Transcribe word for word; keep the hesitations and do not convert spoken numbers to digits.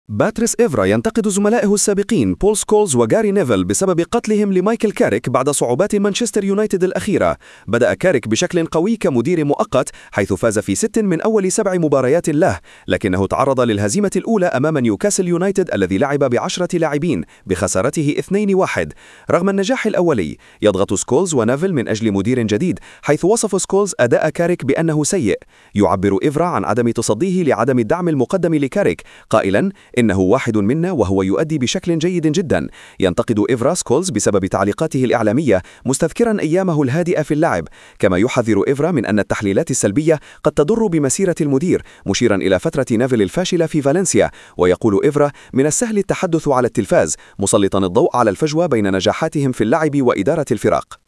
باتريس إيفرا ينتقد زملائه السابقين بول سكولز وغاري نيفل بسبب قتلهم لمايكل كاريك بعد صعوبات مانشستر يونايتد الأخيرة. بدأ كاريك بشكل قوي كمدير مؤقت حيث فاز في ست من أول سبع مباريات له، لكنه تعرض للهزيمة الأولى أمام نيوكاسل يونايتد الذي لعب بعشرة لاعبين بخسارته اثنين واحد. رغم النجاح الأولي، يضغط سكولز ونيفل من أجل مدير جديد، حيث وصف سكولز أداء كاريك بأنه سيء. يعبر إيفرا عن عدم تصديه لعدم الدعم المقدم لكاريك قائلا إنه واحد منا وهو يؤدي بشكل جيد جدا. ينتقد إيفرا سكولز بسبب تعليقاته الإعلامية مستذكرا أيامه الهادئة في اللعب، كما يحذر إيفرا من أن التحليلات السلبية قد تضر بمسيرة المدير، مشيرا إلى فترة نيفل الفاشلة في فالنسيا. ويقول إيفرا من السهل التحدث على التلفاز، مسلطا الضوء على الفجوة بين نجاحاتهم في اللعب وإدارة الفرق.